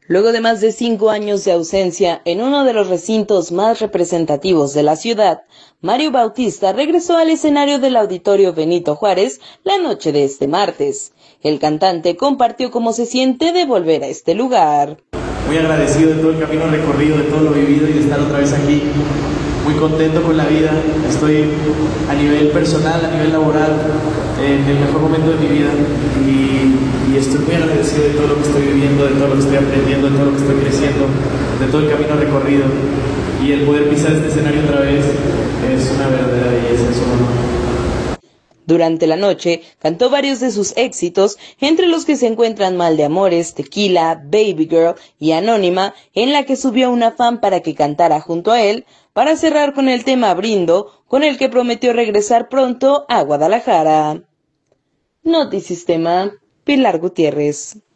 Luego de más de 5 años de ausencia en uno de los recintos más representativos de la ciudad, Mario Bautista regresó al escenario del Auditorio Benito Juárez la noche de este martes. El cantante compartió cómo se siente de volver a este lugar. Muy agradecido de todo el camino recorrido, de todo lo vivido y de estar otra vez aquí. Muy contento con la vida. Estoy a nivel personal, a nivel laboral, en el mejor momento de mi vida y estoy muy agradecido de todo lo que estoy viviendo, de todo lo que estoy aprendiendo, de todo lo que estoy creciendo, de todo el camino recorrido, y el poder pisar este escenario otra vez es una verdadera belleza, es un honor. Durante la noche cantó varios de sus éxitos, entre los que se encuentran Mal de Amores, Tequila, Baby Girl y Anónima, en la que subió a una fan para que cantara junto a él, para cerrar con el tema Brindo, con el que prometió regresar pronto a Guadalajara. Notisistema, Pilar Gutiérrez.